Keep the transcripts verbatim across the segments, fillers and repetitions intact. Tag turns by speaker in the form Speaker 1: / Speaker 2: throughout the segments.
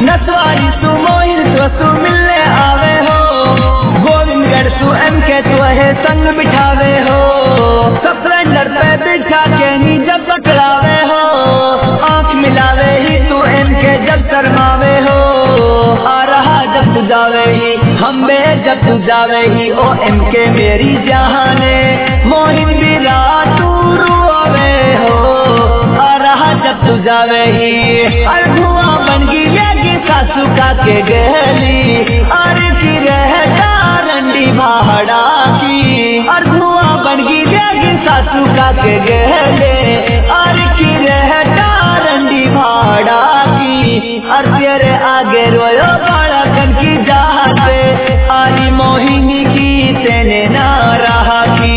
Speaker 1: नसवारी तू मोहिन तो तू मिलने आवे हो, गोविंदगढ़ तू एम के तू है संग बिठावे हो, स्प्लेंडर पे बिठा के नी जब पकड़ावे हो, आँख मिलावे ही तू एम के जब शर्मावे हो, आ रहा जब तू जावे ही हम बे जब तू जावे ही ओ एम के मेरी जहाने मोहिन भी रात तू रुआवे हो, आ रहा जब तू जावे ही अर धुआं बन गई लेगी सासू का के गहली, अर की रहता रंडी भाड़ा की, अर धुआं बन गई लेगी सासू का के गहले, अर की रहता रंडी भाड़ा की, अर तेरे आगे रोयो बाड़ा कन की जाते आरी मोहिनी की तेने ना रहा की,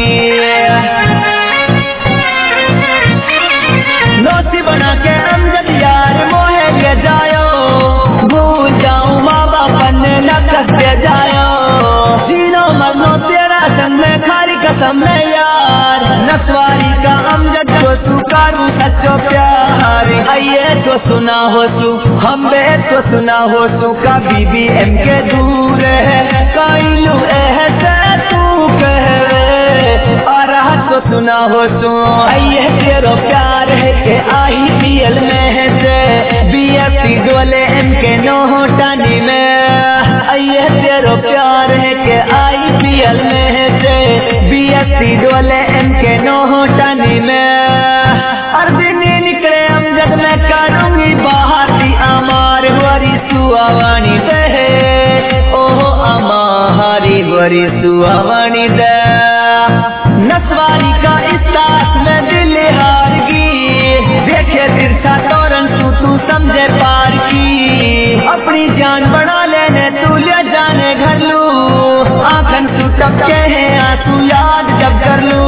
Speaker 1: दोस्ती बना के अमजद यार मोहे ले जायो, भूल जाऊं माँ बापन न कसते जायो, जीनो मरनो तेरा संग में खारी कसम है यार, नसवारी का अमजद को तू कारू सच्चो प्यार, आइए तो सुना हो तू हम बे तो सुना हो तू का बीबी एम के दूर है, काइलू ऐसे तू कहवे और तो सुना हो तू, आइए तेरो प्यार है के आई पी एल में है से बी एफ सी डोले एम के नो टानी में, आइए तेरो प्यार है के आई पी एल में है से बी एफ सी डोले एम के नो टानी में, हर दिन निकले अमजद में करूंगी बाहरी अमार वरी सुआवानी दे, ओहो अमारी वरी सुआवानी दे, नसवारी का इस साथ में दिल हार गई, देखे तिरछा तोरन तू तू समझे पार की, अपनी जान बना लेने तू ले जाने घर लू, आंखन तू टपके हैं आंसू याद जब कर लू,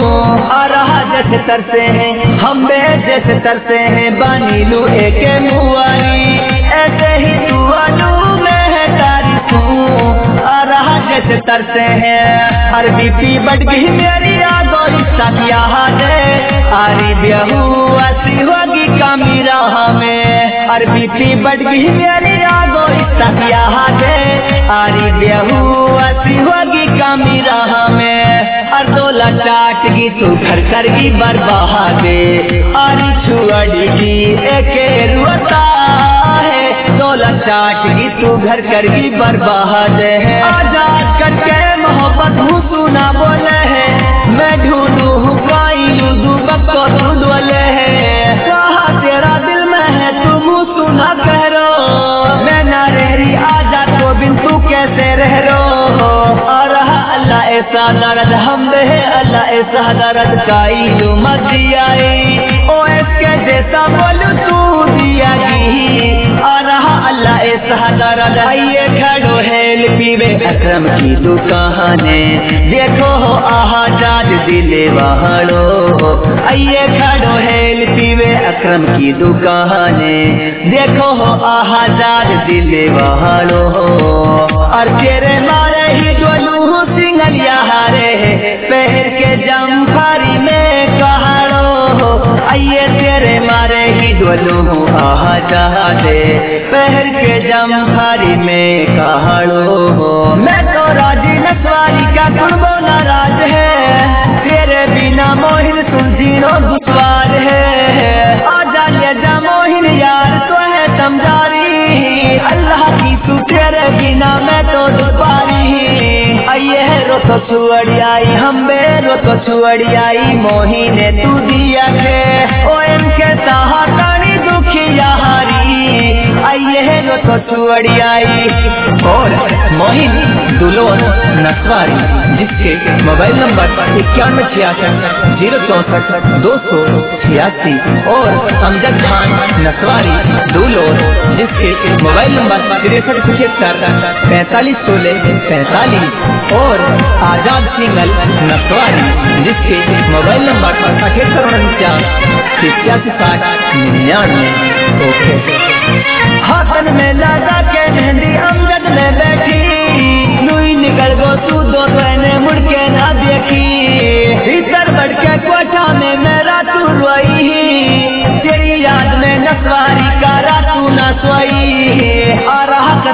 Speaker 1: आ रहा जैसे तरसे हैं हम बे जैसे तरसे हैं, बानी लू एक मुआरी ऐसे ही तू आलू में है तारी तू, आ रहा जैसे तरसे हैं, हर बीपी बढ़ गई मेरी आगो रिश्ता किया है, आरी ब्याहू ऐसी होगी कामी राह में, हर बीपी बढ़ गई मेरी आगो रिश्ता किया है, आरी ब्याहू ऐसी होगी कामी राह में, हर दोला चाट गी तू घर कर गी बर्बादे, आरी छुअड़ी गी एक रुता है, दोला चाट गी तू घर कर गी बर्बाद है, आजाद करके मोहब्बत हूँ सुना बोले है, मैं ढूंढू हूँ काइलू दूबक को ढूंढवले है, कहा तेरा दिल में है तू मुँह सुना कह रो, मैं ना रह रही आजाद को बिन तू कैसे रह रो, आ रहा अल्लाह ऐसा दर्द हम दे अल्लाह ऐसा दर्द काइलू मत दियाई, ओ इसके जैसा बोलू तू दिया की, आ रहा अल्लाह ऐसा दर्द, आइए खड़ो हेल पीवे अकरम की दुकाने, देखो हो आजाद दिले वालो, आइए खड़ो हेल पीवे अकरम की दुकाने, देखो हो आजाद दिले वालो, और तेरे मारे ही डोलू सिंगल यारे पहर के जमखारी में कहाड़ो, आइए तेरे मारे ही डोलू आजाद पहर के जमखारी में कहाड़ो, मैं तो राजी नसवारी का कुर्बो नाराज है, तेरे बिना मोहिन सुलझीनो दुश्वार है, आजा ले जा मोहिन यार तो है समझारी, अल्लाह की तू तेरे बिना मैं तो दुश्वारी, आइए रो तो छुअड़ी आई हम बे रो तो छुअड़ी आई, मोहिने तू दिया के ओ इनके सहातानी दुखिया हारी, आइए रो तो छुअड़ी आई, और मोहिन दुलोन नसवारी जिसके मोबाइल नंबर इक्यानवे छियासठ जीरो चौसठ दो सौ छियासी, और अमजद खान नसवारी दुलोन जिसके मोबाइल नंबर तिरसठ पचहत्तर पैंतालीस सोलह पैंतालीस, और आजाद सिंगल नसवारी जिसके मोबाइल नंबर अठहत्तर उनचास इक्यासी साठ निन्यानवे। हाथन में लगा के मेहंदी अमजद में बैठी, लुई निकल गो तू दो बहने मुड़ के ना देखी, भीतर बढ़ के कोठा में मेरा तू रोई, तेरी याद में नसवारी का रातू ना सोई,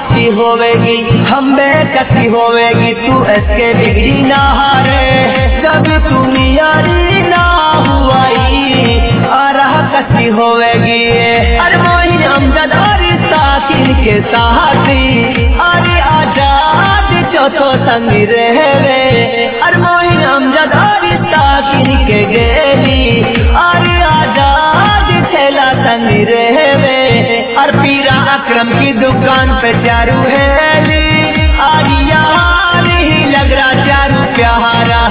Speaker 1: कच्ची होवेगी हम बे कच्ची होवेगी तू इसके बिगड़ी ना हारे जब तू यारी ना हुआई आ रहा कच्ची होवेगी अरे मोहिन अमजद और साकिन के साथी अरे आजाद चौथो संग रहवे अरे मोहिन अमजद और साकिन के गेली अरे आजाद थैला संग रहवे और पीरा अकरम की दुकान पे चारू हेली अरे यार ही लग रहा चारू प्यारा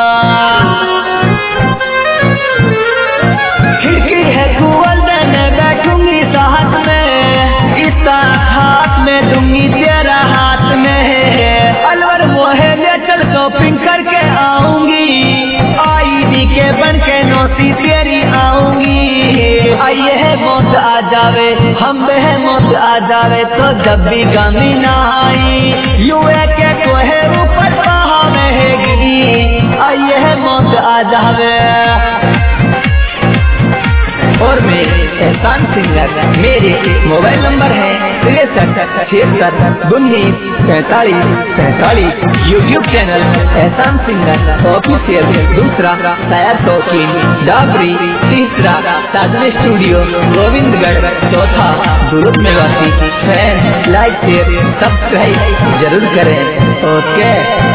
Speaker 1: खिड़की है कुवल देने बैठूंगी साथ में इस हाथ में दूंगी तेरा हाथ में है अलवर मोहे ले चल शॉपिंग करके आऊंगी आई के बन के नौसी तेरी आऊंगी आइए है मौत आ जावे हम है मौत आ जावे तो जब भी गमी ना आई यू के कोहे ऊपर कहा रहेगी आइए है मौत आ जावे और मेरे एहसान सिंगर मेरे मोबाइल नंबर है तिरसठ छिहत्तर उन्नीस पैंतालीस पैंतालीस YouTube channel Ehsan singer official दूसरा शायद शौकीन डाबरी तीसरा साजन स्टूडियो गोविंदगढ़ चौथा Durud Mewasi fan like share subscribe जरूर करें ओके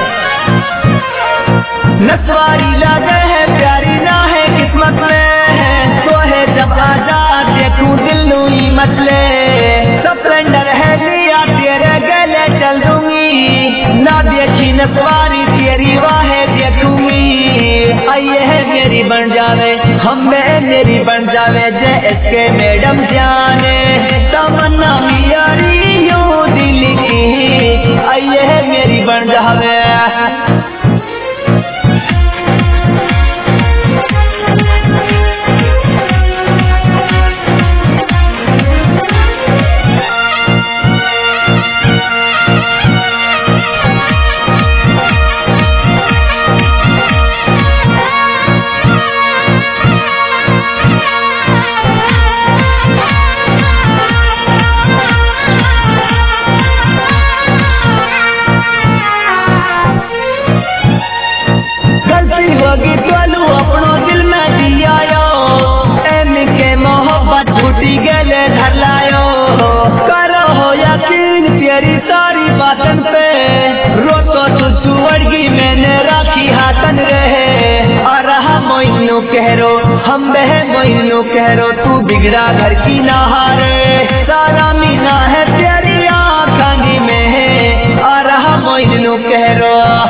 Speaker 1: नसवारी लागे है प्यारी ना है किस्मत में तो है जब आजाद देखूं दिल नूई मसले स्प्लेंडर है लिया तेरे गले चल दूंगी ना देखी नसवारी तेरी वाहे देखूंगी आइए है मेरी बन जावे हम में मेरी बन जावे जय इसके मैडम जाने तमन्ना यारी यूं दिल की आइए है मेरी बन जावे अपनो दिल में दियायो एम के मोहब्बत छूटी गले धर लायो करो हो यकीन तेरी सारी बातन पे रोतो तुझू वर्गी मैंने राखी हाथन रहे और रहा मोइनू कहरो हम बह मोइनू कहरो तू बिगड़ा घर की नहारे सारा मीना है तेरी आँखानी में है और रहा मोइनू कहरो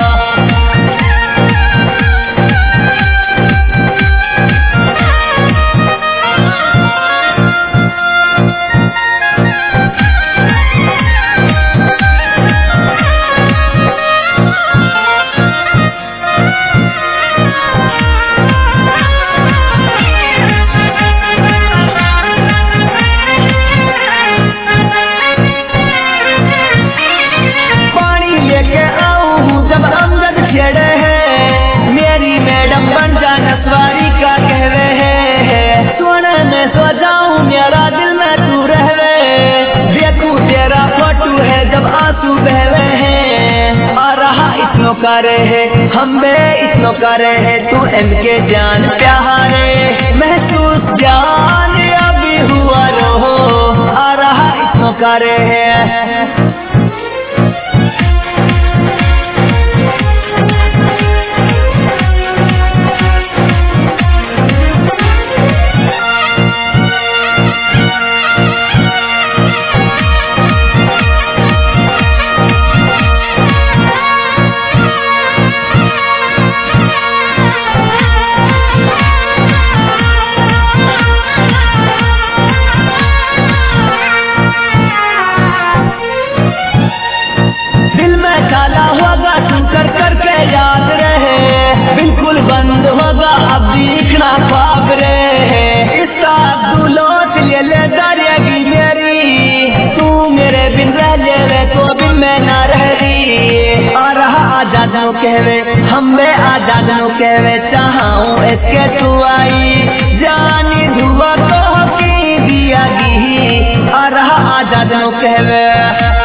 Speaker 1: मेरी मैडम बन जा नसवारी का कह रहे हैं सोने में सो जाऊं मेरा दिल में तू रह देखूं तेरा फोटो है जब आंसू बह रहे हैं आ रहा इतनो का रहे हम बे इतनो का रहे तू इनके जान प्यारे महसूस जान अभी हुआ रहो आ रहा इतनो का रहे बंद होगा अब दिखना ख्वाब रे इसका दुलौट ले ले दरियागी मेरी तू मेरे बिन रह ले तो बिन मैं ना रह रही आ रहा आजाद नो कहवे हम में आजाद नो कहवे चाहूं इसके तू आई जानी धुआ तो की दिया गी आ रहा आजाद नो कहवे